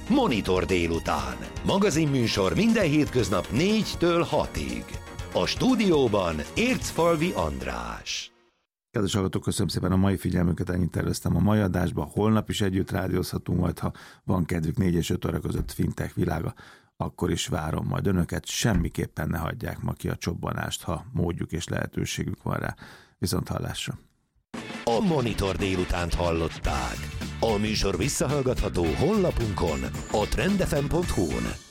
Monitor délután. Magazinműsor minden hétköznap 4-től 6-ig. A stúdióban Ércfalvi András. Kedves hallgatók, köszönöm szépen a mai figyelmüket, ennyit terveztem a mai adásba. Holnap is együtt rádiózhatunk, majd ha van kedvük 4 és 5 óra között fintech világa, akkor is várom majd önöket. Semmiképpen ne hagyják ma ki a csobbanást, ha módjuk és lehetőségük van rá. Viszont hallásra. A Monitor délutánt hallották. A műsor visszahallgatható honlapunkon, a trendfm.hu-n.